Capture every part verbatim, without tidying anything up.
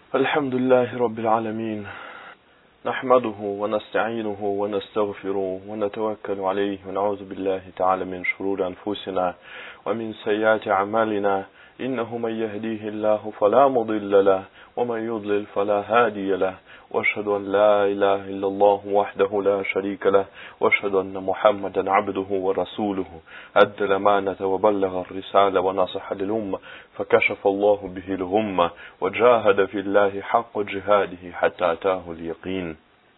الحمد لله رب العالمين نحمده ونستعينه ونستغفره ونتوكل عليه ونعوذ بالله تعالى من شرور أنفسنا ومن سيئات أعمالنا إنه من يهديه الله فلا مضل له ومن يضلل فلا هادي له وأشهد أن لا إله إلا الله وحده لا شريك له وأشهد أن محمدا عبده ورسوله أدى الأمانة وبلغ الرسالة ونصح للأمة فكشف الله به الغمة وجاهد في الله حق جهاده حتى أتاه اليقين.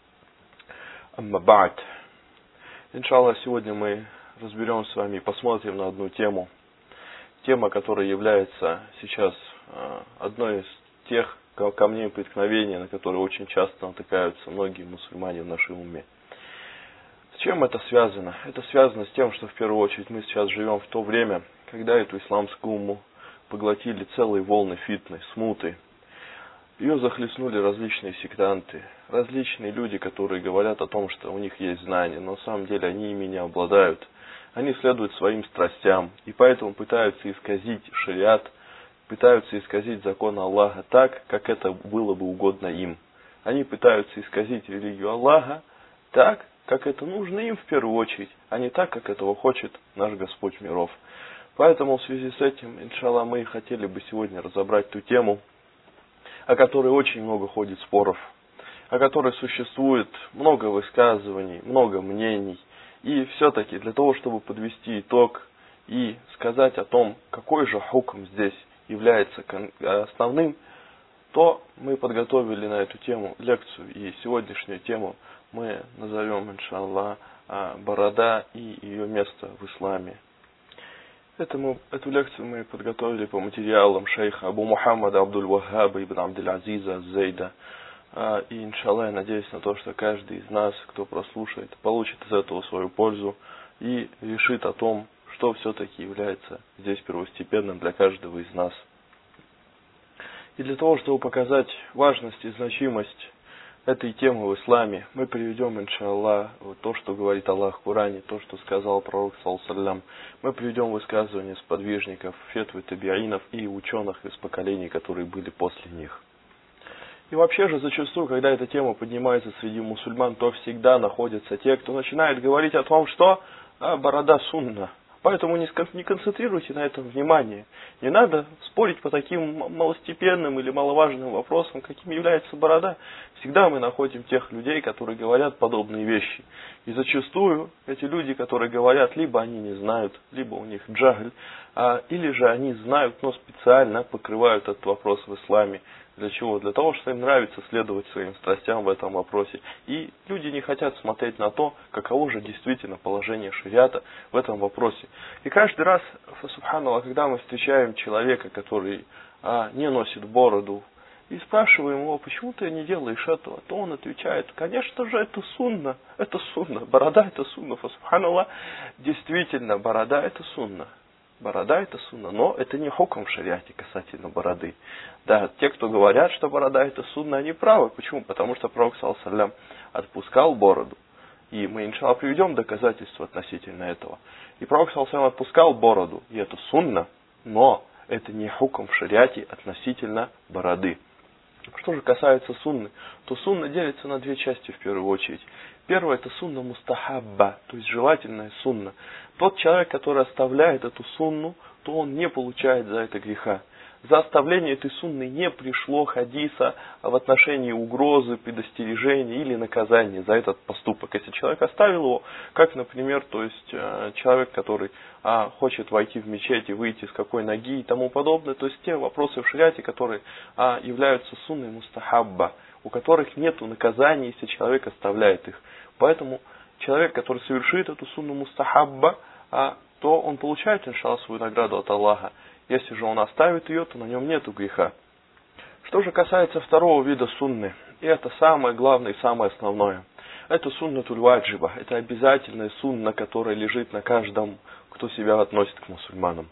أما بعد, иншаллах, сегодня мы разберем с вами и посмотрим на одну тему. Тема, которая является сейчас одной из тех камней преткновения, на которые очень часто натыкаются многие мусульмане в нашем уме. С чем это связано? Это связано с тем, что в первую очередь мы сейчас живем в то время, когда эту исламскую умму поглотили целые волны фитны, смуты. Ее захлестнули различные сектанты, различные люди, которые говорят о том, что у них есть знания, но на самом деле они ими не обладают. Они следуют своим страстям и поэтому пытаются исказить шариат, пытаются исказить закон Аллаха так, как это было бы угодно им. Они пытаются исказить религию Аллаха так, как это нужно им в первую очередь, а не так, как этого хочет наш Господь миров. Поэтому в связи с этим, иншаллах, мы хотели бы сегодня разобрать ту тему, о которой очень много ходит споров, о которой существует много высказываний, много мнений. И все-таки для того, чтобы подвести итог и сказать о том, какой же хукм здесь является основным, то мы подготовили на эту тему лекцию. И сегодняшнюю тему мы назовем, иншаллах, борода и ее место в исламе. Это мы, эту лекцию мы подготовили по материалам шейха Абу Мухаммада Абдуль-Вахаба ибн Абдуль-Азиза Зейда. И, иншаллах, я надеюсь на то, что каждый из нас, кто прослушает, получит из этого свою пользу и решит о том, что все-таки является здесь первостепенным для каждого из нас. И для того, чтобы показать важность и значимость этой темы в исламе, мы приведем, иншаллах, то, что говорит Аллах в Коране, то, что сказал пророк, саллаллаху. Мы приведем высказывания сподвижников, фетвы табиинов и ученых из поколений, которые были после них. И вообще же зачастую, когда эта тема поднимается среди мусульман, то всегда находятся те, кто начинает говорить о том, что а, борода сунна. Поэтому не концентрируйте на этом внимание. Не надо спорить по таким малостепенным или маловажным вопросам, каким является борода. Всегда мы находим тех людей, которые говорят подобные вещи. И зачастую эти люди, которые говорят, либо они не знают, либо у них джагль, а, или же они знают, но специально покрывают этот вопрос в исламе. Для чего? Для того, что им нравится следовать своим страстям в этом вопросе. И люди не хотят смотреть на то, каково же действительно положение шариата в этом вопросе. И каждый раз, субханаллах, когда мы встречаем человека, который а, не носит бороду, и спрашиваем его, почему ты не делаешь этого, то он отвечает, конечно же, это сунна, это сунна, борода это сунна, субханаллах, действительно, борода это сунна. Борода это сунна, но это не хукм в шариате касательно бороды. Да, те, кто говорят, что борода это сунна, они правы. Почему? Потому что пророк, саллаллаху, отпускал бороду. И мы, иншаллах, приведем доказательства относительно этого. И пророк, саллаллаху, отпускал бороду. И это сунна, но это не хукм в шариате относительно бороды. Что же касается сунны, то сунна делится на две части в первую очередь. Первое это сунна мустахабба, то есть желательная сунна. Тот человек, который оставляет эту сунну, то он не получает за это греха. За оставление этой сунны не пришло хадиса в отношении угрозы, предостережения или наказания за этот поступок. Если человек оставил его, как, например, то есть человек, который а, хочет войти в мечеть и выйти с какой ноги и тому подобное, то есть те вопросы в шариате, которые а, являются сунной мустахабба, у которых нет наказания, если человек оставляет их. Поэтому человек, который совершит эту сунну мустахабба, а, то он получает, иншаллах, свою награду от Аллаха. Если же он оставит ее, то на нем нету греха. Что же касается второго вида сунны, и это самое главное и самое основное, это суннатуль ваджиба, это обязательная сунна, которая лежит на каждом, кто себя относит к мусульманам.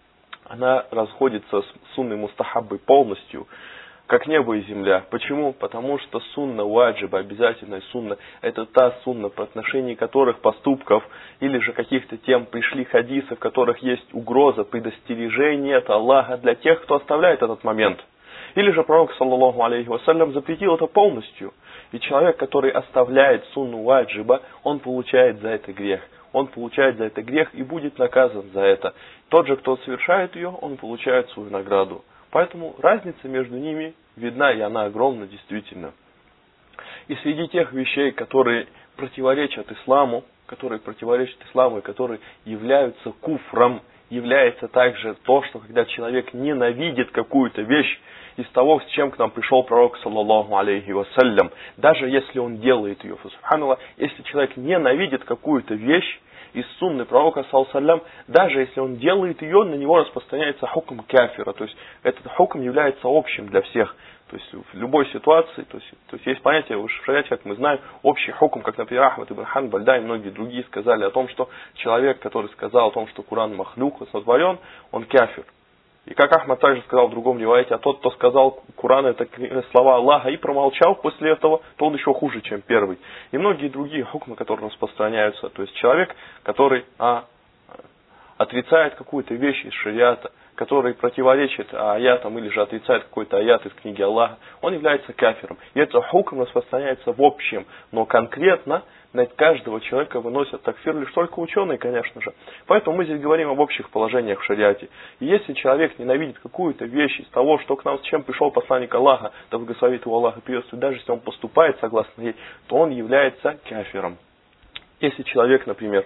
Она расходится с сунной мустахаббой полностью, как небо и земля. Почему? Потому что сунна ваджиба, обязательная сунна, это та сунна, по отношению которых поступков или же каких-то тем пришли хадисы, в которых есть угроза, предостережение от Аллаха для тех, кто оставляет этот момент. Или же пророк, саллаллаху алейхи вассалям, запретил это полностью. И человек, который оставляет сунну ваджиба, он получает за это грех. Он получает за это грех и будет наказан за это. Тот же, кто совершает ее, он получает свою награду. Поэтому разница между ними видна, и она огромна действительно. И среди тех вещей, которые противоречат исламу, которые противоречат исламу и которые являются куфром, является также то, что когда человек ненавидит какую-то вещь из того, с чем к нам пришел пророк, саллаллаху алейхи вассалям, даже если он делает ее, субханаллах, если человек ненавидит какую-то вещь из сунны пророка, саллаллаху алейхи, даже если он делает ее, на него распространяется хукм кафира, то есть этот хукм является общим для всех. То есть в любой ситуации, то есть, то есть есть понятие в шариате, как мы знаем, общий хукм, как, например, Ахмад ибн Ханбаль, да, и многие другие сказали о том, что человек, который сказал о том, что Куран махлюк, сотворен, он кафир. И как Ахмад также сказал в другом риваяте, а тот, кто сказал Куран, это слова Аллаха, и промолчал после этого, то он еще хуже, чем первый. И многие другие хукмы, которые распространяются. То есть человек, который а, отрицает какую-то вещь из шариата, который противоречит аятам или же отрицает какой-то аят из книги Аллаха, он является кафиром. И это хукм распространяется в общем, но конкретно на каждого человека выносят такфир лишь только ученые, конечно же. Поэтому мы здесь говорим об общих положениях в шариате. И если человек ненавидит какую-то вещь из того, что к нам, с чем пришел посланник Аллаха, да благословит его Аллах и приветствует, даже если он поступает согласно ей, то он является кафиром. Если человек, например,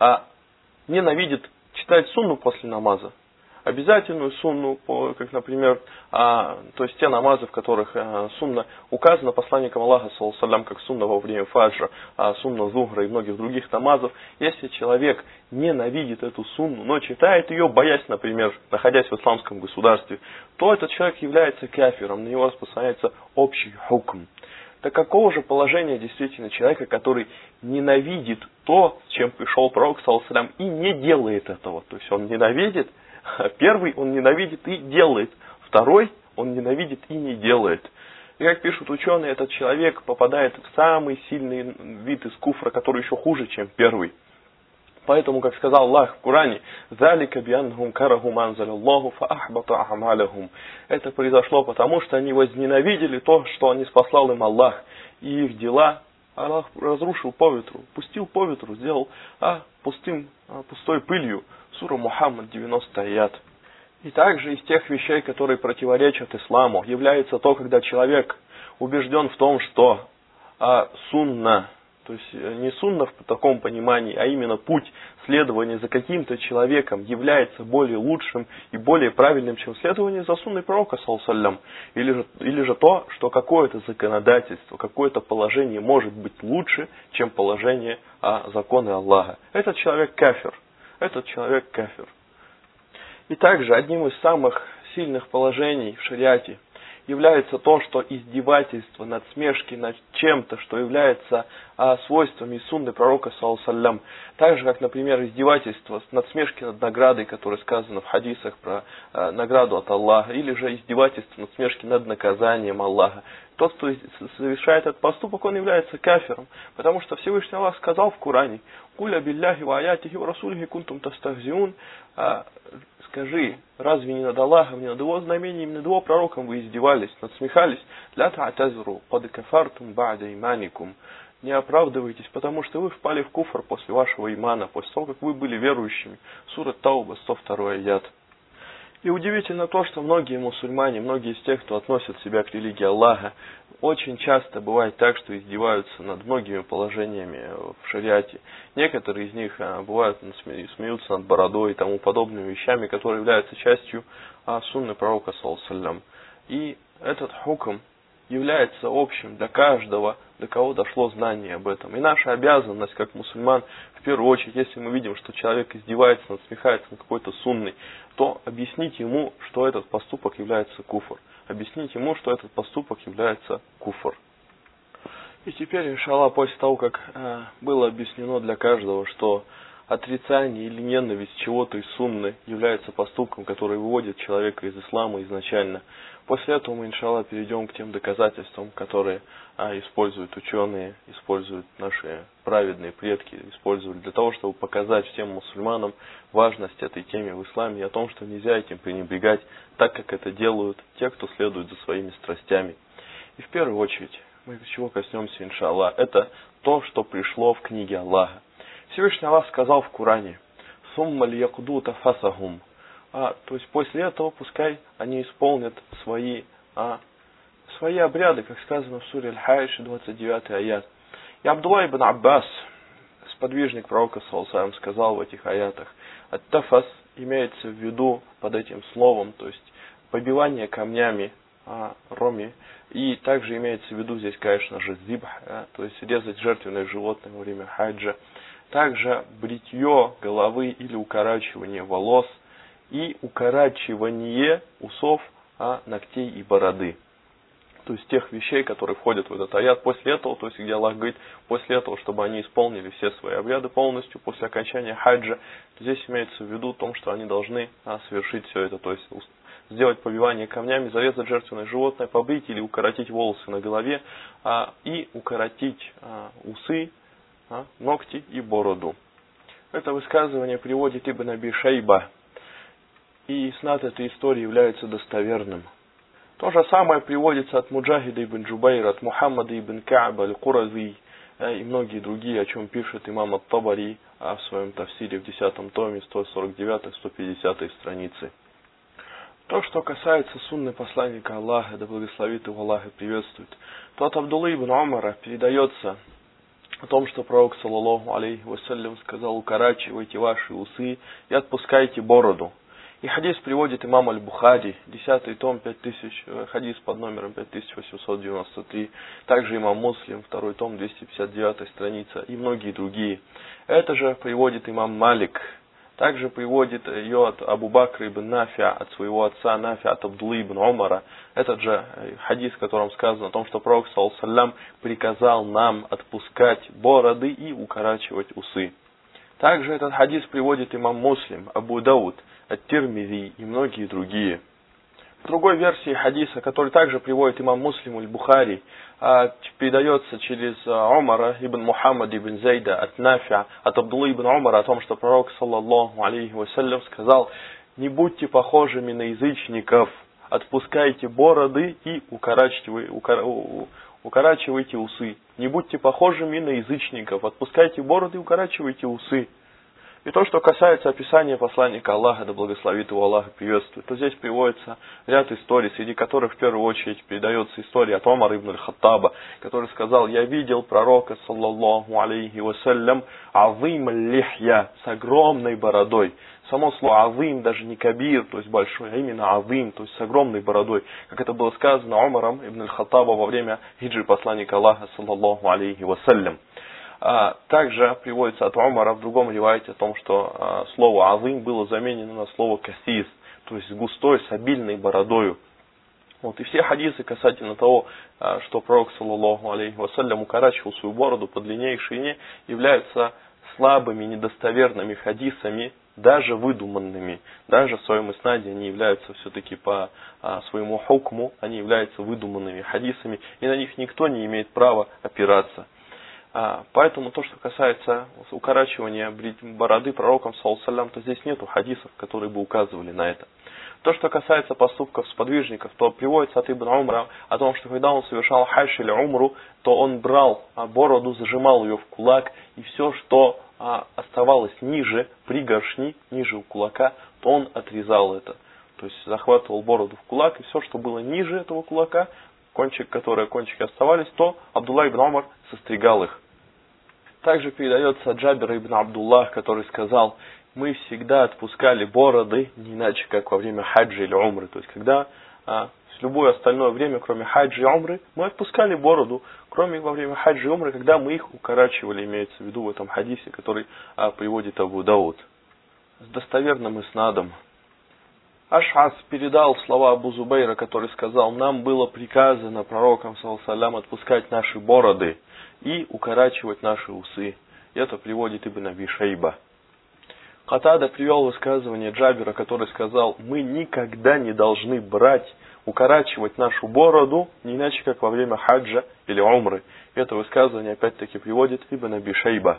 ненавидит читать сунну после намаза, обязательную сунну, как, например, а, то есть те намазы, в которых а, сунна указана посланником Аллаха, саллаллаху алейхи, как сунна во время фаджра, а, сунна зухра и многих других намазов. Если человек ненавидит эту сунну, но читает ее, боясь, например, находясь в исламском государстве, то этот человек является кафиром, на него распространяется общий хукм. Так какого же положения действительно человека, который ненавидит то, с чем пришел пророк, саллаллаху алейхи, и не делает этого? То есть он ненавидит. Первый он ненавидит и делает. Второй он ненавидит и не делает. И как пишут ученые, этот человек попадает в самый сильный вид из куфра, который еще хуже, чем первый. Поэтому, как сказал Аллах в Коране, «Залика бианнахум караху манзаляллаху фаахбата ахмалахум». Это произошло потому, что они возненавидели то, что не спаслал им Аллах. И их дела Аллах разрушил по ветру, пустил по ветру, сделал а, пустым, а, пустой пылью. Сура Мухаммад, девяностый аят. И также из тех вещей, которые противоречат исламу, является то, когда человек убежден в том, что а, сунна, то есть не сунна в таком понимании, а именно путь следования за каким-то человеком является более лучшим и более правильным, чем следование за сунной пророка, саллаллаху алейхи, или же, или же то, что какое-то законодательство, какое-то положение может быть лучше, чем положение а, закона Аллаха. Этот человек кафир. Этот человек кафир. И также одним из самых сильных положений в шариате является то, что издевательство, надсмешки над чем-то, что является а, свойствами сунны пророка, саллаллаху алейхи, так же, как, например, издевательство, надсмешки над наградой, которая сказана в хадисах про а, награду от Аллаха, или же издевательство, надсмешки над наказанием Аллаха. Тот, кто совершает этот поступок, он является кафиром, потому что Всевышний Аллах сказал в Коране: «Куля билляхи ва аятихи ва расулихи кунтум тастахзиун». Скажи, разве не над Аллахом, не над его знамениями, над его пророком вы издевались, надсмехались? «Ля та'тазру, кад кафартум ба'да иманикум». Не оправдывайтесь, потому что вы впали в куфр после вашего имана, после того, как вы были верующими. Сура Тауба, сто второй аят. И удивительно то, что многие мусульмане, многие из тех, кто относят себя к религии Аллаха, очень часто бывает так, что издеваются над многими положениями в шариате. Некоторые из них бывают смеются над бородой и тому подобными вещами, которые являются частью сунны пророка, саллаллаху алейхи. И этот хукм является общим для каждого, до кого дошло знание об этом. И наша обязанность, как мусульман, в первую очередь, если мы видим, что человек издевается, надсмехается над какой-то сунной, то объяснить ему, что этот поступок является куфр. Объяснить ему, что этот поступок является куфр. И теперь, иншаллах, после того, как э, было объяснено для каждого, что отрицание или ненависть чего-то из сунны является поступком, который выводит человека из ислама изначально. После этого мы, иншаллах, перейдем к тем доказательствам, которые а, используют ученые, используют наши праведные предки, используют для того, чтобы показать всем мусульманам важность этой темы в исламе и о том, что нельзя этим пренебрегать, так как это делают те, кто следует за своими страстями. И в первую очередь, мы чего коснемся, иншаллах, это то, что пришло в книге Аллаха. Всевышний Аллах сказал в Коране: «Сумма льякуду тафасахум». А, то есть после этого пускай они исполнят свои, а, свои обряды, как сказано в суре Аль-Хайш, двадцать девятый аят. И Абдулла ибн Аббас, сподвижник пророка, саллаллаху, сказал в этих аятах: «Ат-тафас» имеется в виду под этим словом, то есть побивание камнями, а, роми, и также имеется в виду здесь, конечно же, зибх, а, то есть резать жертвенное животное во время хаджа, также бритье головы или укорачивание волос, и укорачивание усов, а, ногтей и бороды. То есть тех вещей, которые входят в этот аят. После этого, то есть где Аллах говорит, после этого, чтобы они исполнили все свои обряды полностью, после окончания хаджа, то здесь имеется в виду том, что они должны а, совершить все это. То есть сделать побивание камнями, зарезать жертвенное животное, побрить или укоротить волосы на голове, а, и укоротить а, усы, а, ногти и бороду. Это высказывание приводит Ибн Аби Шайба. И иснад этой истории является достоверным. То же самое приводится от Муджахида ибн Джубайра, от Мухаммада ибн Кааба аль-Курази и многие другие, о чем пишет имам ат-Табари в своем тафсире в десятом томе, сто сорок девятой — сто пятидесятой страницы. То, что касается сунны посланника Аллаха, да благословит его Аллах и приветствует, то от Абдуллы ибн Умара передается о том, что пророк, саллаллаху алейхи вассалям, сказал: «Укорачивайте ваши усы и отпускайте бороду». И хадис приводит имам Аль-Бухари, десятый том, пять тысяч, хадис под номером пять тысяч восемьсот девяносто три, также имам Муслим, второй том, двести пятьдесят девятая страница и многие другие. Это же приводит имам Малик, также приводит ее от Абу Бакра ибн Нафиа, от своего отца Нафиа, от Абдуллы ибн Умара. Этот же хадис, в котором сказано о том, что пророк, саллаллаху алейхи ва саллям, приказал нам отпускать бороды и укорачивать усы. Также этот хадис приводит имам Муслим, Абу Дауд, Ат-Тирмизи и многие другие. В другой версии хадиса, который также приводит имам Муслим аль-Бухари, передается через Умара ибн Мухаммад ибн Зайда от Нафиа, от Абдуллы ибн Умара, о том, что пророк, саллаллаху алейхи вассалям, сказал: «Не будьте похожими на язычников, отпускайте бороды и укорачивайте, укор... укорачивайте усы. Не будьте похожими на язычников, отпускайте бороды и укорачивайте усы». И то, что касается описания посланника Аллаха, да благословит его Аллах и приветствует, то здесь приводится ряд историй, среди которых в первую очередь передается история от Умара ибн аль-Хаттаба, который сказал: «Я видел пророка, саллаллаху алейхи вассалям, азим аль-лихья, с огромной бородой». Само слово азим даже не кабир, то есть большой, а именно азим, то есть с огромной бородой, как это было сказано Умаром ибн аль-Хаттаба во время хиджры посланника Аллаха, саллаллаху алейхи вассалям. А, также приводится от Умара в другом ривайте о том, что а, слово азим было заменено на слово касис, то есть густой, с обильной бородою. Вот, и все хадисы касательно того, а, что пророк, саллаллаху алейхи вассалям, укорачивал свою бороду по длине и ширине, являются слабыми, недостоверными хадисами, даже выдуманными. Даже в своем иснаде они являются все-таки по а, своему хукму, они являются выдуманными хадисами, и на них никто не имеет права опираться. А, поэтому то, что касается укорачивания бороды пророком, саллаллаху алейхи ва саллям, то здесь нету хадисов, которые бы указывали на это. То, что касается поступков сподвижников, то приводится от Ибн Умара о том, что когда он совершал хадж или умру, то он брал а, бороду, зажимал ее в кулак, и все, что а, оставалось ниже пригоршни, ниже у кулака, то он отрезал это. То есть захватывал бороду в кулак, и все, что было ниже этого кулака, кончик, которые кончики оставались, то Абдулла ибн Умар состригал их. Также передается от Джабира ибн Абдуллах, который сказал: «Мы всегда отпускали бороды, не иначе, как во время хаджа или умры». То есть, когда а, в любое остальное время, кроме хаджа и умры, мы отпускали бороду, кроме во время хаджа и умры, когда мы их укорачивали, имеется в виду в этом хадисе, который а, приводит Абу Дауд. С достоверным иснадом. Аш'ас передал слова Абу Зубайра, который сказал: «Нам было приказано пророком, саллаллаху алейхи ва саллям, отпускать наши бороды и укорачивать наши усы». И это приводит Ибн Аби Шайба. Катада привел высказывание Джабира, который сказал: мы никогда не должны брать, укорачивать нашу бороду, не иначе как во время хаджа или умры. Это высказывание опять-таки приводит Ибн Аби Шайба.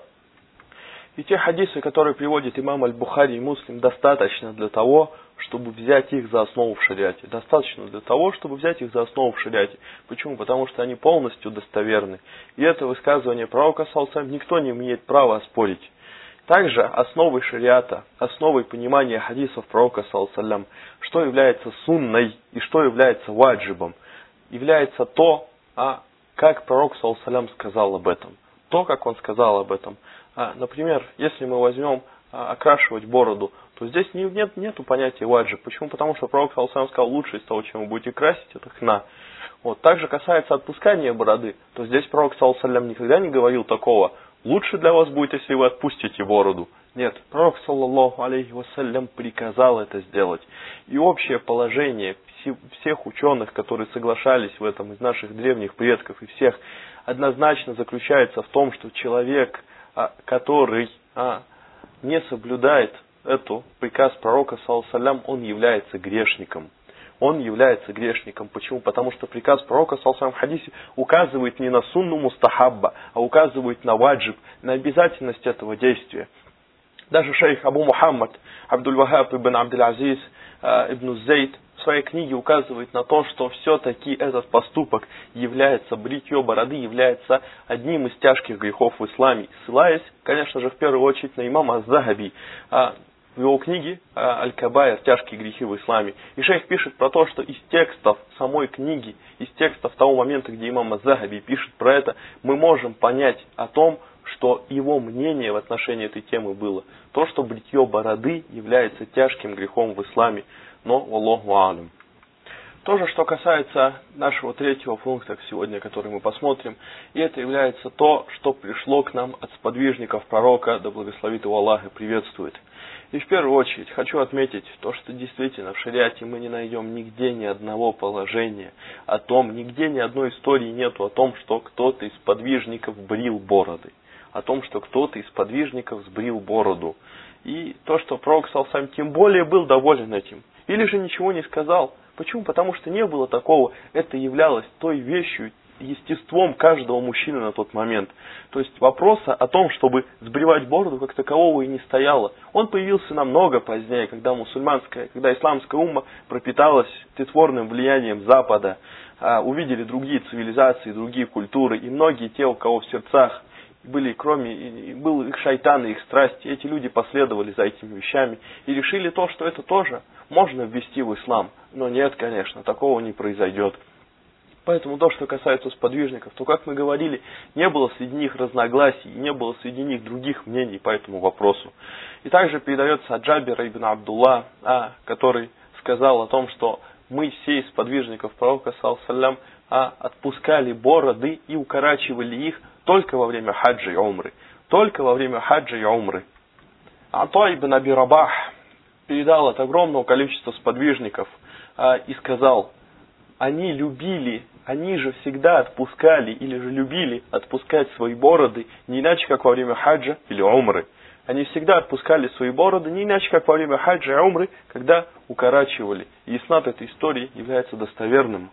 И те хадисы, которые приводит имам Аль-Бухари и Муслим, достаточно для того, чтобы взять их за основу в шариате. Достаточно для того, чтобы взять их за основу в шариате. Почему? Потому что они полностью достоверны. И это высказывание пророка саллаллаху алейхи ва саллям никто не имеет права оспорить. Также основой шариата, основой понимания хадисов пророка саллаллаху алейхи ва саллям, что является сунной и что является ваджибом, является то, а, как пророк саллаллаху алейхи ва саллям сказал об этом. То, как он сказал об этом. А, например, если мы возьмем а, окрашивать бороду, то здесь не, нет, нету понятия ваджиб. Почему? Потому что пророк саллаллаху алейхи ва саллям сказал, лучше из того, чем вы будете красить, это хна. Вот. Также касается отпускания бороды, то здесь пророк саллаллаху алейхи ва саллям никогда не говорил такого: лучше для вас будет, если вы отпустите бороду. Нет, пророк саллаллаху алейхи ва саллям приказал это сделать. И общее положение всех ученых, которые соглашались в этом, из наших древних предков и всех, однозначно заключается в том, что человек, который не соблюдает эту приказ пророка саллаллаху алейхи ва саллям, он является грешником. Он является грешником. Почему? Потому что приказ пророка саллаллаху алейхи ва саллям в хадисе указывает не на сунну мустахабба, а указывает на ваджиб, на обязательность этого действия. Даже шейх Абу Мухаммад Абдуль-Вахаб ибн Абдуль-Азиз ибн Зейд в своей книге указывает на то, что все-таки этот поступок является, бритье бороды является одним из тяжких грехов в исламе, ссылаясь, конечно же, в первую очередь на имама Аз-Захаби в его книге Аль-Кабайр «Тяжкие грехи в исламе». И шейх пишет про то, что из текстов самой книги, из текстов того момента, где имам Аз-Захаби пишет про это, мы можем понять о том, что его мнение в отношении этой темы было то, что бритье бороды является тяжким грехом в исламе. Но, валлаху а'лям. То же, что касается нашего третьего пункта сегодня, который мы посмотрим, и это является то, что пришло к нам от сподвижников пророка, да благословит его Аллах и приветствует. И в первую очередь хочу отметить то, что действительно в шариате мы не найдем нигде ни одного положения о том, нигде ни одной истории нету о том, что кто-то из сподвижников брил бороды. О том, что кто-то из сподвижников сбрил бороду. И то, что пророк саллаллаху алейхи ва саллям тем более был доволен этим. Или же ничего не сказал. Почему? Потому что не было такого. Это являлось той вещью, естеством каждого мужчины на тот момент. То есть вопроса о том, чтобы сбривать бороду, как такового и не стояло. Он появился намного позднее, когда мусульманская, когда исламская умма пропиталась тлетворным влиянием Запада. Увидели другие цивилизации, другие культуры. И многие те, у кого в сердцах были, кроме, был их шайтан и их страсти, эти люди последовали за этими вещами и решили то, что это тоже можно ввести в ислам. Но нет, конечно, такого не произойдет. Поэтому то, что касается сподвижников, то, как мы говорили, не было среди них разногласий, не было среди них других мнений по этому вопросу. И также передается от Джабира ибн Абдулла, а, который сказал о том, что мы все из сподвижников пророка, саллаллаху алейхи ва саллям, а, отпускали бороды и укорачивали их только во время хаджа и умры. Только во время хаджа и умры. Ата ибн Аби Рабах передал от огромного количества сподвижников а, и сказал: они любили, они же всегда отпускали или же любили отпускать свои бороды не иначе, как во время хаджа или умры. Они всегда отпускали свои бороды не иначе, как во время хаджа и умры, когда укорачивали. И иснад этой истории является достоверным.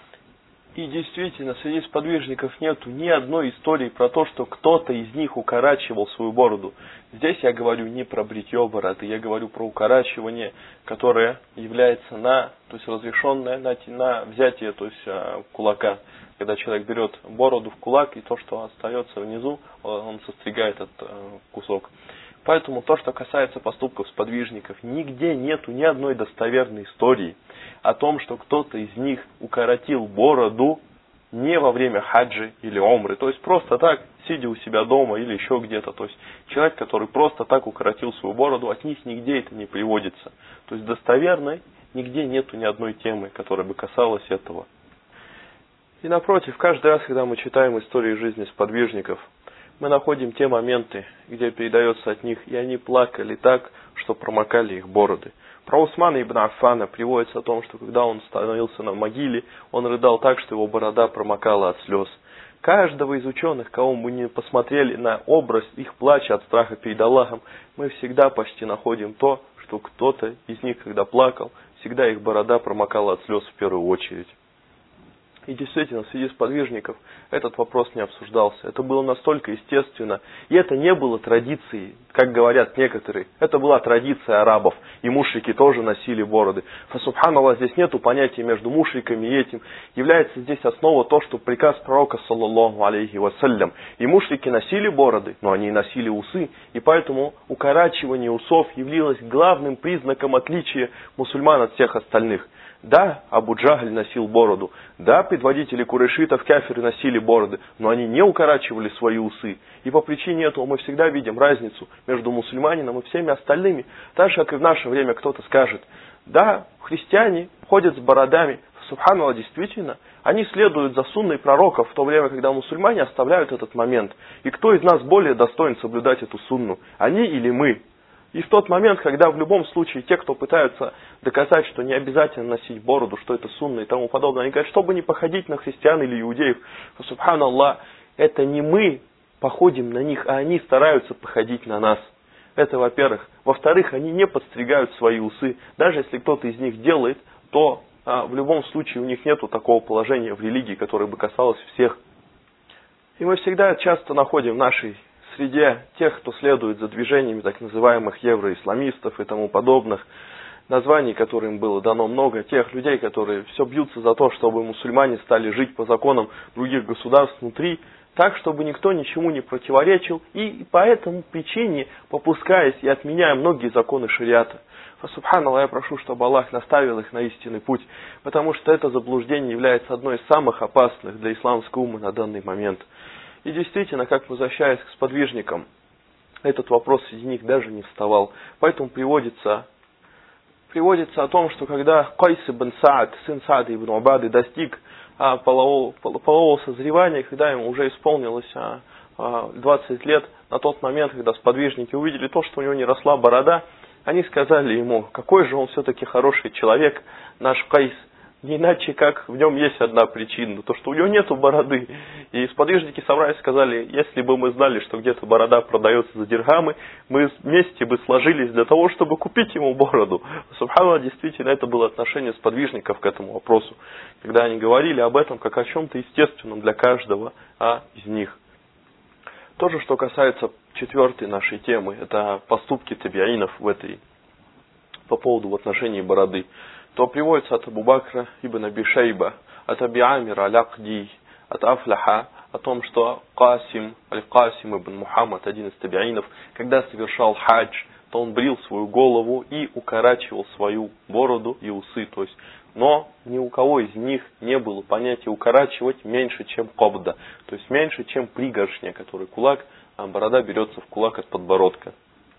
И действительно, среди сподвижников нету ни одной истории про то, что кто-то из них укорачивал свою бороду. Здесь я говорю не про бритье бороды, я говорю про укорачивание, которое является на, то есть разрешенное на, на взятие, то есть кулака. Когда человек берет бороду в кулак, и то, что остается внизу, он состригает этот кусок. Поэтому то, что касается поступков сподвижников, нигде нету ни одной достоверной истории о том, что кто-то из них укоротил бороду не во время хаджи или умры. То есть просто так, сидя у себя дома или еще где-то. То есть человек, который просто так укоротил свою бороду, от них нигде это не приводится. То есть достоверной нигде нету ни одной темы, которая бы касалась этого. И напротив, каждый раз, когда мы читаем истории жизни сподвижников, мы находим те моменты, где передается от них, и они плакали так, что промокали их бороды. Про Усмана ибн Аффана приводится о том, что когда он становился на могиле, он рыдал так, что его борода промокала от слез. каждого из ученых, кого мы не посмотрели на образ их плача от страха перед Аллахом, мы всегда почти находим то, что кто-то из них, когда плакал, всегда их борода промокала от слез в первую очередь. И действительно, среди сподвижников этот вопрос не обсуждался. Это было настолько естественно. И это не было традицией, как говорят некоторые. Это была традиция арабов. И мушрики тоже носили бороды. Фасубханаллах, здесь нету понятия между мушриками и этим. Является здесь основа то, что приказ пророка, саллаллаху алейхи вассалям. И мушрики носили бороды, но они и носили усы. И поэтому укорачивание усов явилось главным признаком отличия мусульман от всех остальных. Да, Абу Джахль носил бороду. Да, предводители курайшитов, кафиры носили бороды, но они не укорачивали свои усы. И по причине этого мы всегда видим разницу между мусульманином и всеми остальными. Так же, как и в наше время кто-то скажет, да, христиане ходят с бородами. Субханаллах, действительно, они следуют за сунной пророков в то время, когда мусульмане оставляют этот момент. И кто из нас более достоин соблюдать эту сунну? Они или мы? И в тот момент, когда в любом случае те, кто пытаются доказать, что не обязательно носить бороду, что это сунна и тому подобное, они говорят, чтобы не походить на христиан или иудеев. Но, субханаллах, это не мы походим на них, а они стараются походить на нас. Это во-первых. Во-вторых, они не подстригают свои усы. Даже если кто-то из них делает, то а, в любом случае у них нет такого положения в религии, которое бы касалось всех. И мы всегда часто находим в нашей среде тех, кто следует за движениями так называемых евроисламистов и тому подобных, названий, которым было дано много, тех людей, которые все бьются за то, чтобы мусульмане стали жить по законам других государств внутри, так, чтобы никто ничему не противоречил, и по этому причине, попускаясь и отменяя многие законы шариата. Субханаллах, я прошу, чтобы Аллах наставил их на истинный путь, потому что это заблуждение является одной из самых опасных для исламского ума на данный момент. И действительно, как возвращаясь к сподвижникам, этот вопрос среди них даже не вставал. Поэтому приводится, приводится о том, что когда Кайс ибн Саад, сын Саада ибн Убады, достиг а, полового, полового созревания, когда ему уже исполнилось а, а, двадцать лет, на тот момент, когда сподвижники увидели то, что у него не росла борода, они сказали ему, какой же он все-таки хороший человек, наш Кайс. Не иначе, как в нем есть одна причина, то, что у него нету бороды. И сподвижники собрались и сказали, если бы мы знали, что где-то борода продается за дирхамы, мы вместе бы сложились для того, чтобы купить ему бороду. Субханаллах, действительно, это было отношение сподвижников к этому вопросу, когда они говорили об этом как о чем-то естественном для каждого а, из них. То же, что касается четвертой нашей темы, это поступки табиинов в этой, по поводу в отношении бороды, то приводится от Абу Бакра ибн Аби Шайба, от Аби Амира аль-Акди, от Афляха, о том, что Касим, аль-Касим ибн Мухаммад, один из табиинов, когда совершал хадж, то он брил свою голову и укорачивал свою бороду и усы. То есть, но ни у кого из них не было понятия укорачивать меньше, чем кобда, то есть меньше, чем пригоршня, который кулак, а борода берется в кулак от подбородка.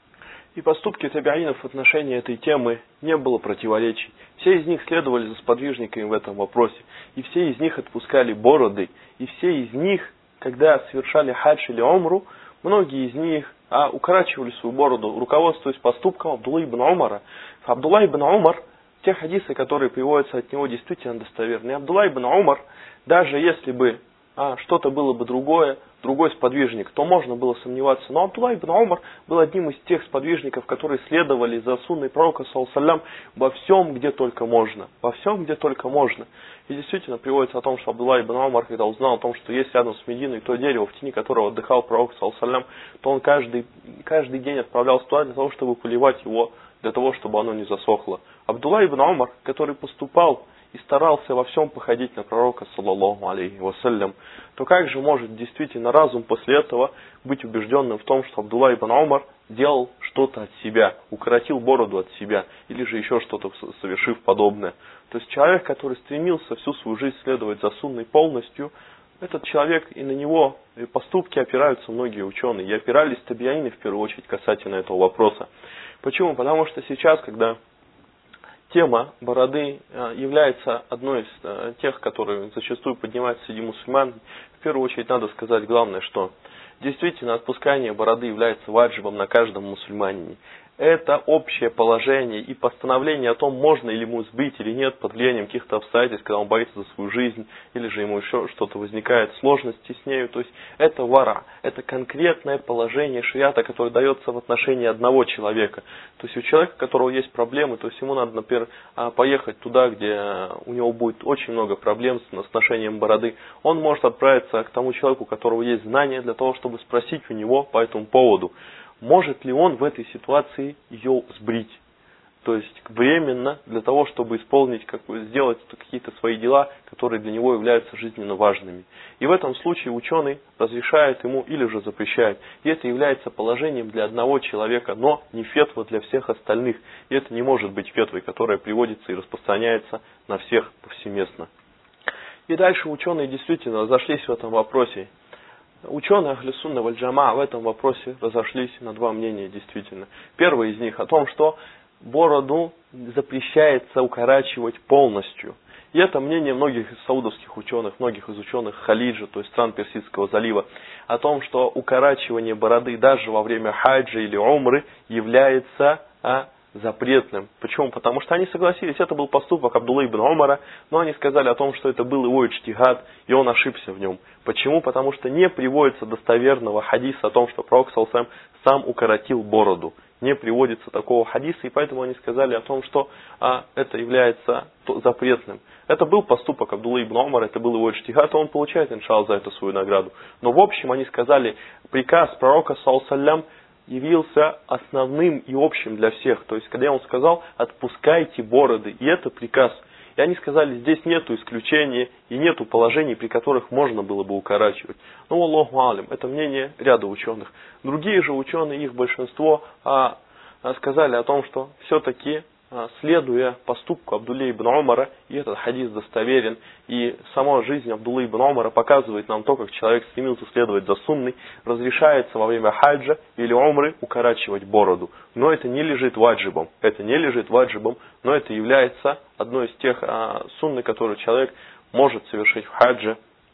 И поступки табиинов в отношении этой темы не было противоречий. Все из них следовали за сподвижниками в этом вопросе. И все из них отпускали бороды. И все из них, когда совершали хадж или умру, многие из них а, укорачивали свою бороду, руководствуясь поступком Абдулла ибн Умара. Абдулла ибн Умар, те хадисы, которые приводятся от него, действительно достоверны. Абдулла ибн Умар, даже если бы а, что-то было бы другое, другой сподвижник, то можно было сомневаться. Но Абдулла ибн Умар был одним из тех сподвижников, которые следовали за сунной пророка саллаллаху во всем, где только можно. Во всем, где только можно. И действительно приводится о том, что Абдулла ибн Умар, когда узнал о том, что есть рядом с Мединой то дерево, в тени которого отдыхал пророк саллаллаху, то он каждый, каждый день отправлялся туда для того, чтобы поливать его, для того, чтобы оно не засохло. Абдулла ибн Умар, который поступал и старался во всем походить на пророка, саллаллаху алейхи вассалям, то как же может действительно разум после этого быть убежденным в том, что Абдулла ибн Умар делал что-то от себя, укоротил бороду от себя, или же еще что-то совершив подобное. То есть человек, который стремился всю свою жизнь следовать за сунной полностью, этот человек, и на него и поступки опираются многие ученые, и опирались табиины в первую очередь касательно этого вопроса. Почему? Потому что сейчас, когда тема бороды является одной из тех, которые зачастую поднимаются среди мусульман, в первую очередь надо сказать главное, что действительно отпускание бороды является ваджибом на каждом мусульманине. это общее положение и постановление о том, можно ли ему сбыть или нет под влиянием каких-то обстоятельств, когда он боится за свою жизнь, или же ему еще что-то возникает, сложности с нею. То есть это вара, это конкретное положение шариата, которое дается в отношении одного человека. То есть у человека, у которого есть проблемы, то есть ему надо, например, поехать туда, где у него будет очень много проблем с ношением бороды. Он может отправиться к тому человеку, у которого есть знания, для того, чтобы спросить у него по этому поводу, может ли он в этой ситуации ее сбрить. То есть временно для того, чтобы исполнить, как бы, сделать какие-то свои дела, которые для него являются жизненно важными. И в этом случае ученый разрешает ему или же запрещает. И это является положением для одного человека, но не фетва для всех остальных. И это не может быть фетвой, которая приводится и распространяется на всех повсеместно. И дальше ученые действительно разошлись в этом вопросе. Ученые Ахлю Сунна валь Джамаа в этом вопросе разошлись на два мнения действительно. Первое из них о том, что бороду запрещается укорачивать полностью. И это мнение многих из саудовских ученых, многих из ученых Халиджа, то есть стран Персидского залива, о том, что укорачивание бороды даже во время хаджа или умры является а, запретным. Почему? Потому что они согласились, это был поступок Абдулла ибн Умара, но они сказали о том, что это был его иджтихад, и он ошибся в нем. Почему? Потому что не приводится достоверного хадиса о том, что пророк саллаллаху алейхи ва саллям сам укоротил бороду. Не приводится такого хадиса, и поэтому они сказали о том, что а, это является запретным. Это был поступок Абдулла ибн Умара, это был его иджтихад, и он получает, иншаллах, за это свою награду. Но в общем они сказали, приказ пророка саллаллаху алейхи ва саллям явился основным и общим для всех. То есть, когда он сказал, отпускайте бороды, и это приказ. И они сказали, здесь нету исключения и нету положений, при которых можно было бы укорачивать. Ну, Аллаху алим, это мнение ряда ученых. Другие же ученые, их большинство, а, а, сказали о том, что все-таки, а, следуя поступку Абдулли ибн Умара, и этот хадис достоверен, и сама жизнь Абдуллы ибн Умара показывает нам то, как человек стремился следовать за сунной, разрешается во время хаджа или умры укорачивать бороду. Но это не лежит ваджибом, это не лежит ваджибом, но это является одной из тех а, сунны, которые человек может совершить в хадже.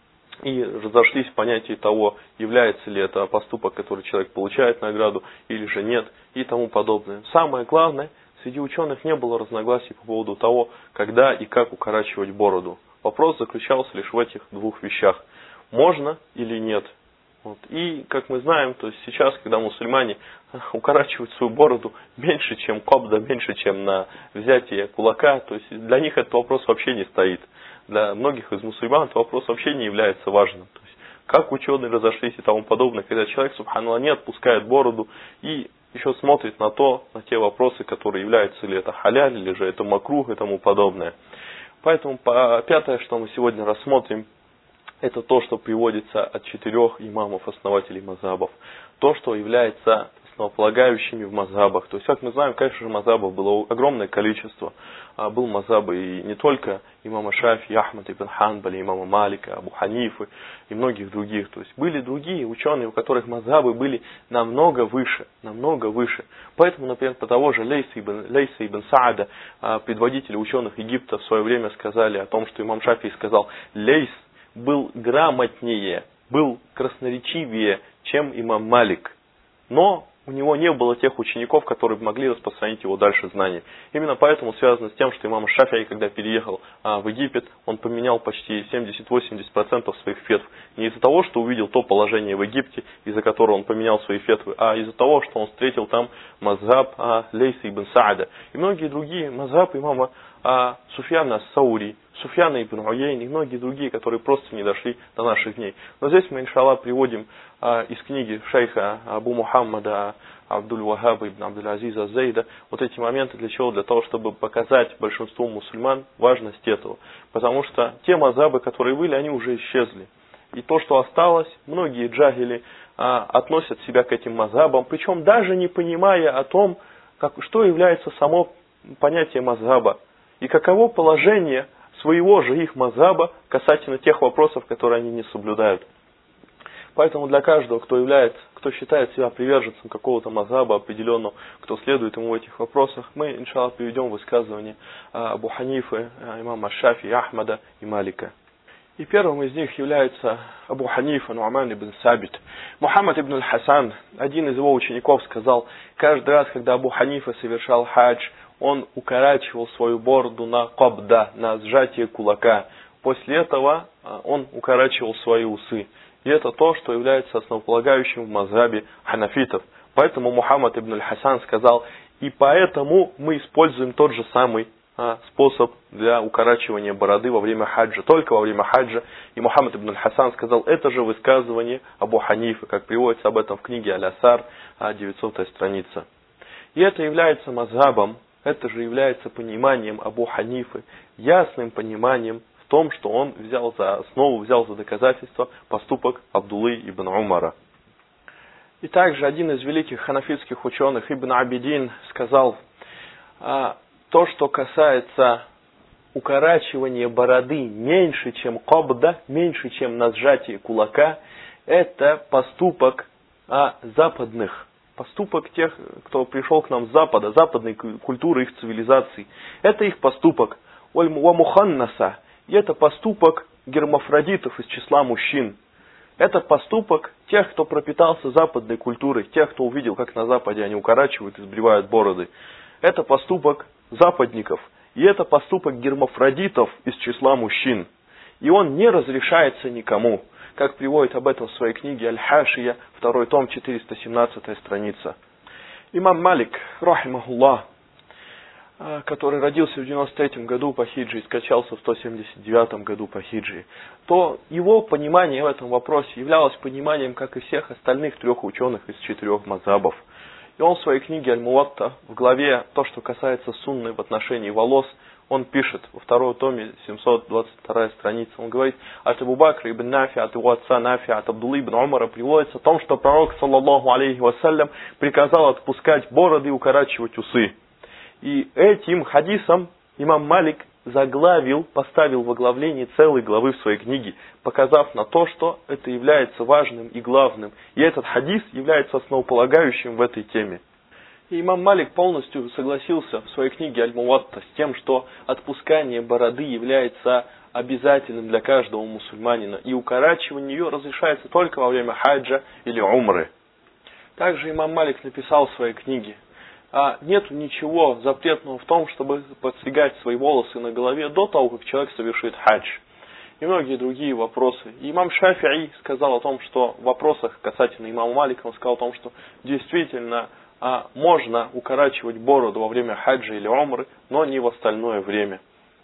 И разошлись в понятии того, является ли это поступок, который человек получает награду, или же нет, и тому подобное. Самое главное, среди ученых не было разногласий по поводу того, когда и как укорачивать бороду. Вопрос заключался лишь в этих двух вещах. Можно или нет. Вот. И, как мы знаем, то есть сейчас, когда мусульмане укорачивают свою бороду меньше, чем кобда, меньше, чем на взятие кулака, то есть для них этот вопрос вообще не стоит. Для многих из мусульман этот вопрос вообще не является важным. То есть, как ученые разошлись и тому подобное, когда человек, субханаллах, не отпускает бороду и еще смотрит на то, на те вопросы, которые являются ли это халяль, или же это макрух и тому подобное. Поэтому пятое, что мы сегодня рассмотрим, это то, что приводится от четырех имамов, основателей мазхабов. То, что является основополагающими в мазхабах. То есть, как мы знаем, конечно же, мазхабов было огромное количество. Был мазхаб и не только имама Шафи, Ахмад ибн Ханбаля, имама Малика, Абу Ханифы и многих других. То есть, были другие ученые, у которых мазхабы были намного выше, намного выше. Поэтому, например, по того же Лейса ибн, Лейса ибн Саада, предводители ученых Египта в свое время сказали о том, что имам Шафи сказал, Лейс был грамотнее, был красноречивее, чем имам Малик. Но у него не было тех учеников, которые могли распространить его дальше знания. Именно поэтому связано с тем, что имам Шафии, когда переехал а, в Египет, он поменял почти семьдесят-восемьдесят процентов своих фетв. Не из-за того, что увидел то положение в Египте, из-за которого он поменял свои фетвы, а из-за того, что он встретил там мазхаб а, Лейса ибн Саада. И многие другие мазхабы имама а, Суфьяна ас-Саури, Суфьяна ибн Уяйн и многие другие, которые просто не дошли до наших дней. Но здесь мы, иншаллах, приводим а, из книги шейха Абу Мухаммада Абдуль-Вахаба ибн Абдуль-Азиза аз-Зейда вот эти моменты для чего? Для того, чтобы показать большинству мусульман важность этого. Потому что те мазхабы, которые были, они уже исчезли. И то, что осталось, многие джахили а, относят себя к этим мазхабам, причем даже не понимая о том, как, что является само понятие мазхаба и каково положение своего же их мазхаба касательно тех вопросов, которые они не соблюдают. Поэтому для каждого, кто является, кто считает себя приверженцем какого-то мазхаба определенного, кто следует ему в этих вопросах, мы, иншаллах, приведем высказывание Абу Ханифы, имама Шафи, Ахмада и Малика. И первым из них является Абу Ханифа Ну'ман ибн Сабит. Мухаммад ибн аль-Хасан, один из его учеников, сказал, каждый раз, когда Абу Ханифа совершал хадж, он укорачивал свою бороду на кабда, на сжатие кулака. После этого он укорачивал свои усы. И это то, что является основополагающим в мазхабе ханафитов. Поэтому Мухаммад ибн аль-Хасан сказал, и поэтому мы используем тот же самый а, способ для укорачивания бороды во время хаджа, только во время хаджа. И Мухаммад ибн аль-Хасан сказал, это же высказывание Абу Ханифы, как приводится об этом в книге Аль-Асар, девятисотая страница. И это является мазхабом, это же является пониманием Абу Ханифы, ясным пониманием в том, что он взял за основу, взял за доказательство поступок Абдуллы ибн Умара. И также один из великих ханафитских ученых, Ибн Абидин, сказал, а, то, что касается укорачивания бороды меньше, чем кабда, меньше, чем на сжатие кулака, это поступок а, западных, поступок тех, кто пришел к нам с запада, западной культуры, их цивилизации. Это их поступок. Уамуханнаса. И это поступок гермафродитов из числа мужчин. Это поступок тех, кто пропитался западной культурой, тех, кто увидел, как на Западе они укорачивают и сбривают бороды. Это поступок западников. И это поступок гермафродитов из числа мужчин. И он не разрешается никому. Как приводит об этом в своей книге Аль-Хашия, второй том, четыреста семнадцатая страница. Имам Малик, рахимахуллах, который родился в девяносто третьем году по хиджи и скончался в сто семьдесят девятом году по хиджи, то его понимание в этом вопросе являлось пониманием, как и всех остальных трех ученых из четырех мазхабов. И он в своей книге Аль-Муатта в главе «То, что касается сунны в отношении волос», он пишет во втором томе, семьсот двадцать вторая страница, он говорит, от Абу Бакра ибн Нафи, от его отца Нафи, от Абдуллы ибн Умара приводится о том, что пророк, саллаллаху алейхи вассалям, приказал отпускать бороды и укорачивать усы. И этим хадисом имам Малик заглавил, поставил в оглавлении целой главы в своей книге, показав на то, что это является важным и главным. И этот хадис является основополагающим в этой теме. И имам Малик полностью согласился в своей книге Аль-Муатта с тем, что отпускание бороды является обязательным для каждого мусульманина, и укорачивание ее разрешается только во время хаджа или умры. Также имам Малик написал в своей книге, а нет ничего запретного в том, чтобы подстригать свои волосы на голове до того, как человек совершит хадж. И многие другие вопросы. И имам Шафи'и сказал о том, что в вопросах касательно имама Малика, он сказал о том, что действительно а, можно укорачивать бороду во время хаджа или умры, но не в остальное время.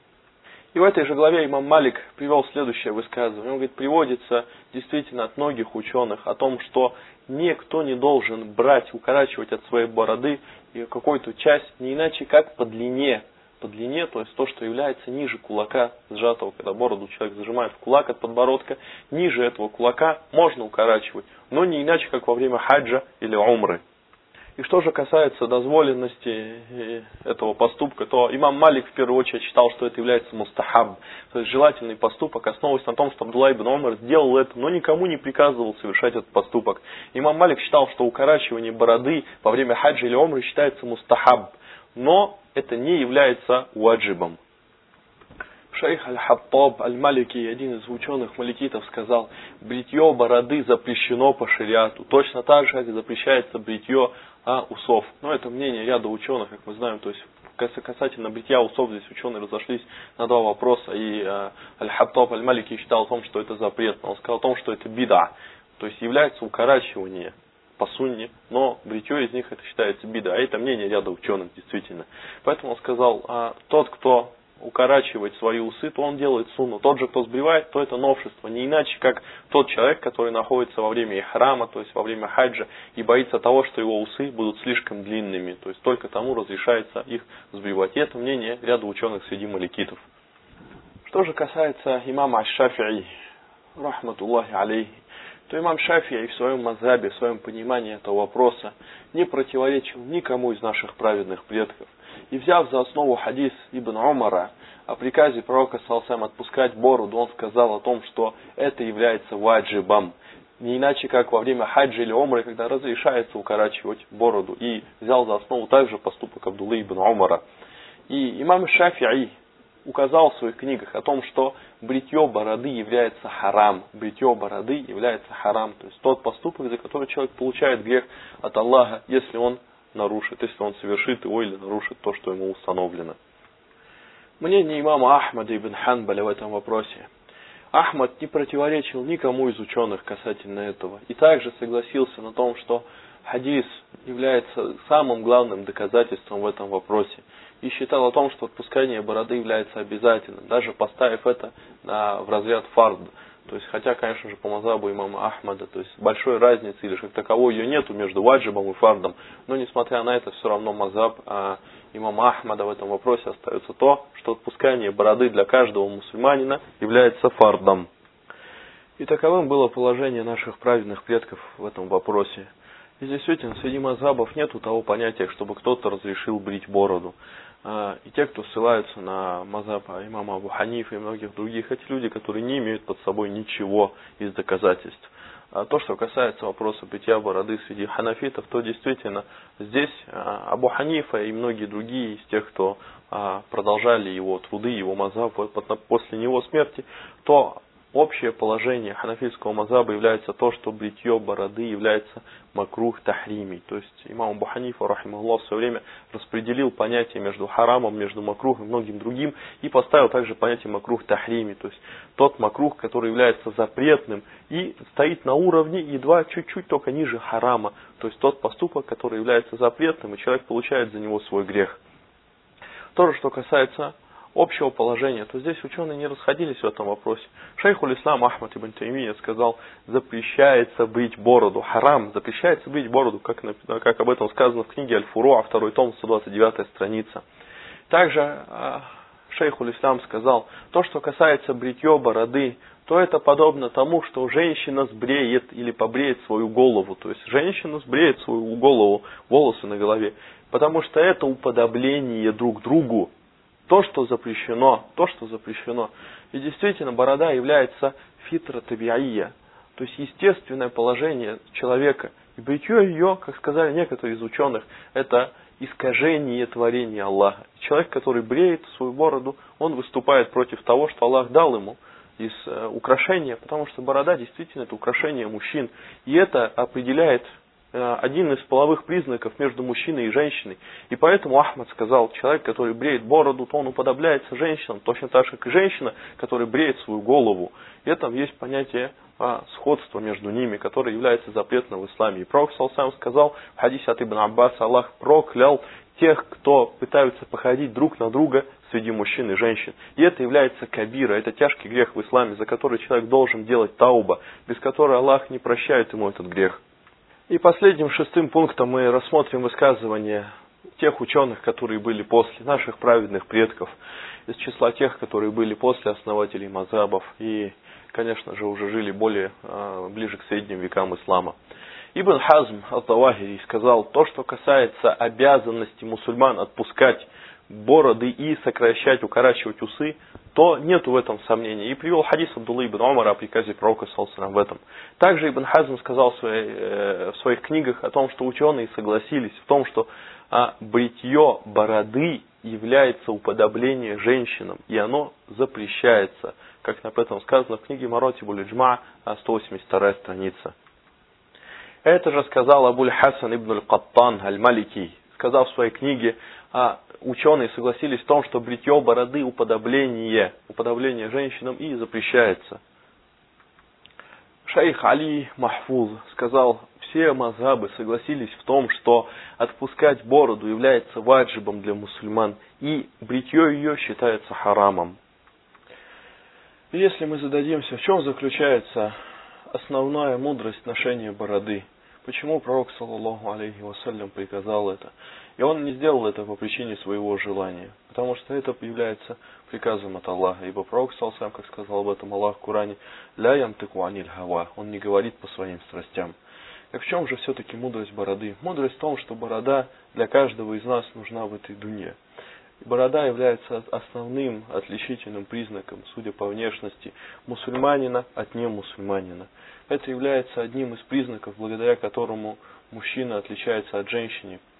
И в этой же главе имам Малик привел следующее высказывание. Он говорит, приводится действительно от многих ученых о том, что никто не должен брать, укорачивать от своей бороды какую-то часть, не иначе как по длине. По длине, то есть то, что является ниже кулака сжатого, когда бороду человек зажимает в кулак от подбородка, ниже этого кулака можно укорачивать, но не иначе как во время хаджа или умры. И что же касается дозволенности этого поступка, то имам Малик в первую очередь считал, что это является мустахаб, то есть желательный поступок, основываясь на том, что Абдулла ибн Умар сделал это, но никому не приказывал совершать этот поступок. Имам Малик считал, что укорачивание бороды во время хаджа или умры считается мустахаб, но это не является ваджибом. Шейх Аль-Хаттаб Аль-Малики, один из ученых маликитов, сказал, бритье бороды запрещено по шариату, точно так же, как и запрещается бритье а, усов. Но это мнение ряда ученых, как мы знаем, то есть касательно бритья усов здесь ученые разошлись на два вопроса, и а, Аль-Хаттаб Аль-Малики считал о том, что это запретно, он сказал о том, что это бида, то есть является укорачивание по сунне, но бритье из них это считается бида, а это мнение ряда ученых действительно. Поэтому он сказал, а, тот, кто укорачивать свои усы, то он делает сунну. Тот же, кто сбривает, то это новшество. Не иначе, как тот человек, который находится во время ихрама, то есть во время хаджа, и боится того, что его усы будут слишком длинными. То есть только тому разрешается их сбривать. И это мнение ряда ученых среди маликитов. Что же касается имама Аш-Шафи'и, рахматуллахи алейхи, то имам Шафи'и в своем мазхабе, в своем понимании этого вопроса не противоречил никому из наших праведных предков. И взяв за основу хадис Ибн Умара о приказе пророка саллаллаху отпускать бороду, он сказал о том, что это является ваджибом. Не иначе, как во время хаджа или умры, когда разрешается укорачивать бороду. И взял за основу также поступок Абдуллы ибн Умара. И имам Шафи'и указал в своих книгах о том, что бритье бороды является харам. Бритье бороды является харам. То есть тот поступок, за который человек получает грех от Аллаха, если он нарушит, если он совершит его или нарушит то, что ему установлено. Мнение имама Ахмада ибн Ханбаля в этом вопросе. Ахмад не противоречил никому из ученых касательно этого. И также согласился на том, что хадис является самым главным доказательством в этом вопросе. И считал о том, что отпускание бороды является обязательным, даже поставив это на, в разряд фард. То есть, хотя, конечно же, по мазхабу имама Ахмада, то есть большой разницы или же как таковой ее нету между ваджибом и фардом, но несмотря на это, все равно мазхаб а, имама Ахмада в этом вопросе остается то, что отпускание бороды для каждого мусульманина является фардом. И таковым было положение наших праведных предков в этом вопросе. И действительно, среди мазхабов нету того понятия, чтобы кто-то разрешил брить бороду. И те, кто ссылаются на мазхаб имама Абу Ханифа и многих других, эти люди, которые не имеют под собой ничего из доказательств. А то, что касается вопроса бритья бороды среди ханафитов, то действительно здесь Абу Ханифа и многие другие из тех, кто продолжали его труды, его мазхаб после него смерти, то общее положение ханафитского мазхаба является то, что бритье бороды является макрух тахрими. То есть имам Абу Ханифа, рахимахуллах, в свое время распределил понятие между харамом, между макрух и многим другим, и поставил также понятие макрух тахрими. То есть тот макрух, который является запретным и стоит на уровне едва чуть-чуть только ниже харама. То есть тот поступок, который является запретным, и человек получает за него свой грех. То же, что касается общего положения, то здесь ученые не расходились в этом вопросе. Шейхуль Ислам Ахмад ибн Таймия сказал, запрещается брить бороду, харам, запрещается брить бороду, как, как об этом сказано в книге Аль-Фуруа, второй том, сто двадцать девятая страница. Также Шейхуль Ислам сказал, то, что касается бритья бороды, то это подобно тому, что женщина сбреет или побреет свою голову. То есть женщина сбреет свою голову, волосы на голове, потому что это уподобление друг другу. То, что запрещено, то, что запрещено. И действительно, борода является фитра таби'ия, то есть естественное положение человека. И бритье ее, как сказали некоторые из ученых, это искажение творения Аллаха. Человек, который бреет свою бороду, он выступает против того, что Аллах дал ему из э, украшения, потому что борода действительно это украшение мужчин. И это определяет один из половых признаков между мужчиной и женщиной. И поэтому Ахмад сказал, человек, который бреет бороду, то он уподобляется женщинам, точно так же, как и женщина, которая бреет свою голову. И там есть понятие а, сходства между ними, которое является запретным в исламе. И пророк сам сказал в хадисе от Ибн Аббаса, Аллах проклял тех, кто пытаются походить друг на друга среди мужчин и женщин. И это является кабира, это тяжкий грех в исламе, за который человек должен делать тауба, без которой Аллах не прощает ему этот грех. И последним шестым пунктом мы рассмотрим высказывания тех ученых, которые были после наших праведных предков, из числа тех, которые были после основателей мазхабов и, конечно же, уже жили более э, ближе к средним векам ислама. Ибн Хазм ат-Тавахири сказал, то, что касается обязанности мусульман отпускать бороды и сокращать, укорачивать усы, то нету в этом сомнений. И привел хадис Абдуллы ибн Умара о приказе пророка саллаллаху в этом. Также Ибн Хазм сказал в, своей, э, в своих книгах о том, что ученые согласились в том, что а, бритье бороды является уподобление женщинам, и оно запрещается, как об этом сказано в книге Маратибуль Иджма, сто восемьдесят вторая страница. Это же сказал Абуль Хасан ибн аль-Каттан аль-Малики, сказав в своей книге, а ученые согласились в том, что бритье бороды уподобление, уподобление женщинам и запрещается. Шейх Али Махфуз сказал, все мазхабы согласились в том, что отпускать бороду является ваджибом для мусульман, и бритье ее считается харамом. И если мы зададимся, в чем заключается основная мудрость ношения бороды, почему пророк, саллаллаху алейхи вассалям, приказал это? И он не сделал это по причине своего желания, потому что это является приказом от Аллаха. Ибо пророк, саллаллаху, как сказал об этом Аллах в Коране, «Ля янтыку аниль хава», он не говорит по своим страстям. Так в чем же все-таки мудрость бороды? Мудрость в том, что борода для каждого из нас нужна в этой дуне. Борода является основным отличительным признаком, судя по внешности, мусульманина от немусульманина. Это является одним из признаков, благодаря которому мужчина отличается от женщины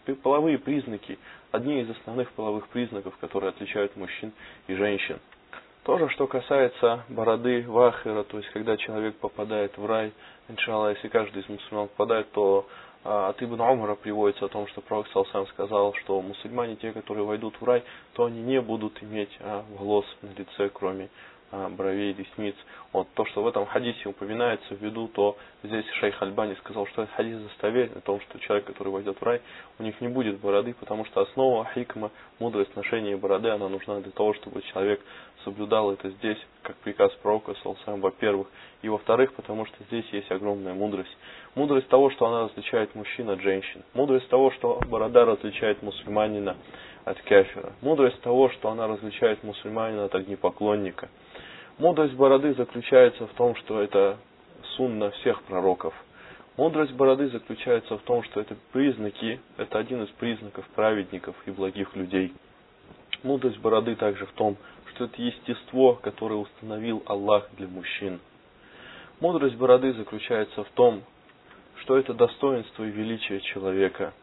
половые признаки, одни из основных половых признаков, которые отличают мужчин и женщин. То же, что касается бороды вахира, то есть когда человек попадает в рай, иншаллах, если каждый из мусульман попадает, то а, от Ибн Умара приводится о том, что пророк саллаллаху алейхи ва саллям сказал, что мусульмане, те, которые войдут в рай, то они не будут иметь а, волос на лице, кроме а, бровей, ресниц. Вот то, что в этом хадисе упоминается в виду, то здесь шейх Альбани сказал, что этот хадис достоверен о том, что человек, который войдет в рай, у них не будет бороды, потому что основа хикма, мудрость ношения бороды, она нужна для того, чтобы человек соблюдал это здесь, как приказ пророка, саллаллаху, во-первых, и во-вторых, потому что здесь есть огромная мудрость. Мудрость того, что она различает мужчин от женщин. Мудрость того, что борода различает мусульманина от кафира. Мудрость того, что она различает мусульманина от огнепоклонника. Мудрость бороды заключается в том, что это сунна всех пророков. Мудрость бороды заключается в том, что это признаки, это один из признаков праведников и благих людей. Мудрость бороды также в том, что это естество, которое установил Аллах для мужчин. Мудрость бороды заключается в том, что это достоинство и величие человека.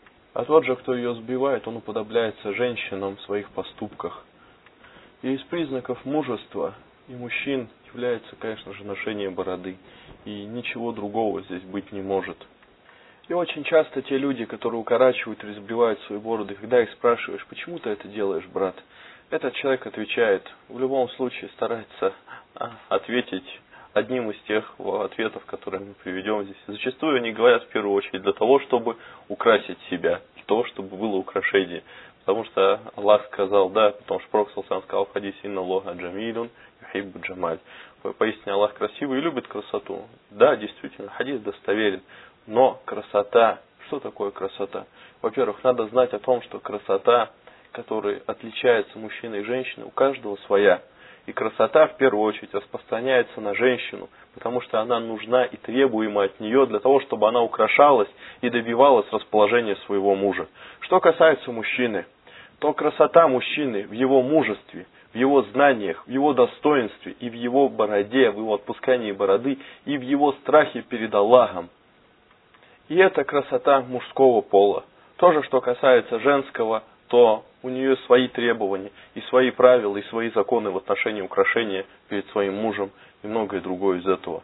А тот же, кто ее сбивает, он уподобляется женщинам в своих поступках. И из признаков мужества и мужчин является, конечно же, ношение бороды. И ничего другого здесь быть не может. И очень часто те люди, которые укорачивают или сбривают свои бороды, когда их спрашиваешь, почему ты это делаешь, брат, этот человек отвечает, в любом случае старается ответить одним из тех ответов, которые мы приведем здесь. Зачастую они говорят в первую очередь для того, чтобы украсить себя, для того, чтобы было украшение. Потому что Аллах сказал, да, потому что Пророк саллаллаху алейхи ва саллям сказал в хадисе: «Инна Аллаха джамилюн юхиббу джамаль». Поистине Аллах красивый и любит красоту. Да, действительно, хадис достоверен. Но красота, что такое красота? Во-первых, надо знать о том, что красота, которая отличается мужчиной и женщиной, у каждого своя. И красота, в первую очередь, распространяется на женщину, потому что она нужна и требуема от нее для того, чтобы она украшалась и добивалась расположения своего мужа. Что касается мужчины, то красота мужчины в его мужестве, в его знаниях, в его достоинстве, и в его бороде, в его отпускании бороды, и в его страхе перед Аллахом. И это красота мужского пола. То же, что касается женского, то у нее свои требования, и свои правила, и свои законы в отношении украшения перед своим мужем, и многое другое из этого.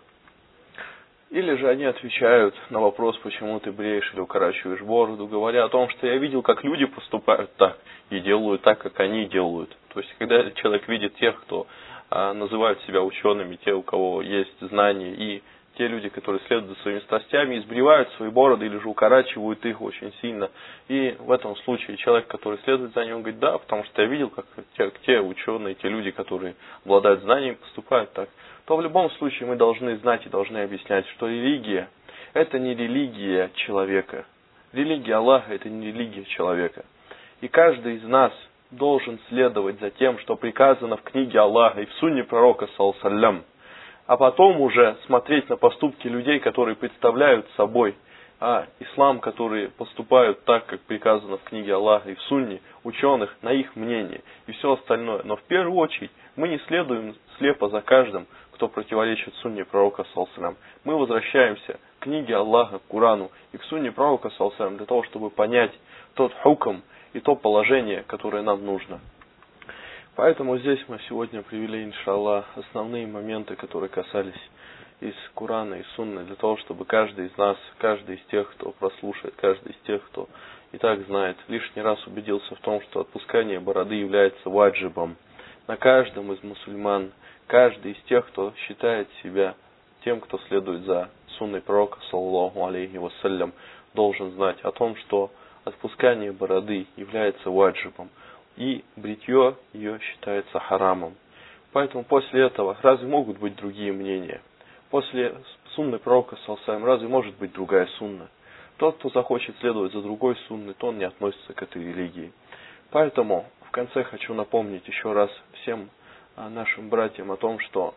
Или же они отвечают на вопрос, почему ты бреешь или укорачиваешь бороду, говоря о том, что я видел, как люди поступают так, и делают так, как они делают. То есть, когда человек видит тех, кто а, называют себя учеными, те, у кого есть знания, и те люди, которые следуют за своими страстями, избривают свои бороды или же укорачивают их очень сильно. И в этом случае человек, который следует за ним, он говорит, да, потому что я видел, как те, те ученые, те люди, которые обладают знаниями, поступают так. То в любом случае мы должны знать и должны объяснять, что религия – это не религия человека. Религия Аллаха – это не религия человека. И каждый из нас должен следовать за тем, что приказано в книге Аллаха и в сунне пророка, саллаллаху алейхи ва саллям, а потом уже смотреть на поступки людей, которые представляют собой а, ислам, которые поступают так, как приказано в книге Аллаха и в сунне, ученых, на их мнение и все остальное. Но в первую очередь мы не следуем слепо за каждым, кто противоречит сунне пророка, саллаллаху алейхи ва саллям. Мы возвращаемся к книге Аллаха, к Корану и к сунне пророка, саллаллаху алейхи ва саллям, для того, чтобы понять тот хукм и то положение, которое нам нужно. Поэтому здесь мы сегодня привели, иншаллах, основные моменты, которые касались из Корана и Сунны, для того, чтобы каждый из нас, каждый из тех, кто прослушает, каждый из тех, кто и так знает, лишний раз убедился в том, что отпускание бороды является ваджибом на каждом из мусульман, каждый из тех, кто считает себя тем, кто следует за сунной пророка, саллаллаху алейхи ва саллям, должен знать о том, что отпускание бороды является ваджибом. И бритье ее считается харамом. Поэтому после этого разве могут быть другие мнения? После сунны пророка, саллаллаху алейхи ва саллям, разве может быть другая сунна? Тот, кто захочет следовать за другой сунной, то он не относится к этой религии. Поэтому в конце хочу напомнить еще раз всем нашим братьям о том, что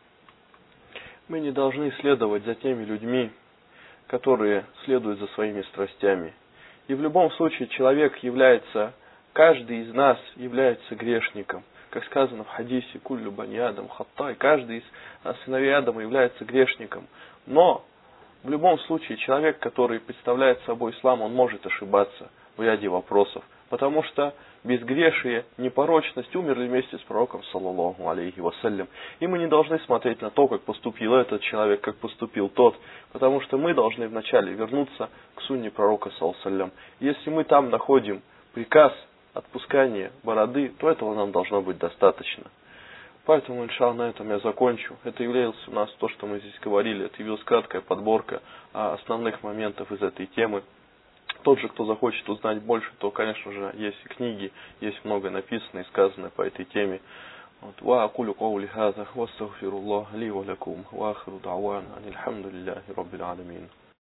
мы не должны следовать за теми людьми, которые следуют за своими страстями. И в любом случае человек является... Каждый из нас является грешником. Как сказано в хадисе, «Куллю бани Адам хаттай», каждый из сыновей Адама является грешником. Но в любом случае человек, который представляет собой ислам, он может ошибаться. в ряде вопросов. Потому что безгрешие, непорочность умерли вместе с пророком, саллаллаху алейхи вассалям. И мы не должны смотреть на то, как поступил этот человек, как поступил тот. Потому что мы должны вначале вернуться к сунне пророка, саллаллаху алейхи вассалям. Если мы там находим приказ отпускания бороды, то этого нам должно быть достаточно. Поэтому, иншаллах, на этом я закончу. Это являлось у нас то, что мы здесь говорили. Это явилась краткая подборка основных моментов из этой темы. Тот же, кто захочет узнать больше, то, конечно же, есть и книги, есть много написано и сказано по этой теме. Ва акулю каули хаза, ва астагфируллах ли ва лакум, ва ахиру да'вана, ани алхамдулиллахи раббил аламин.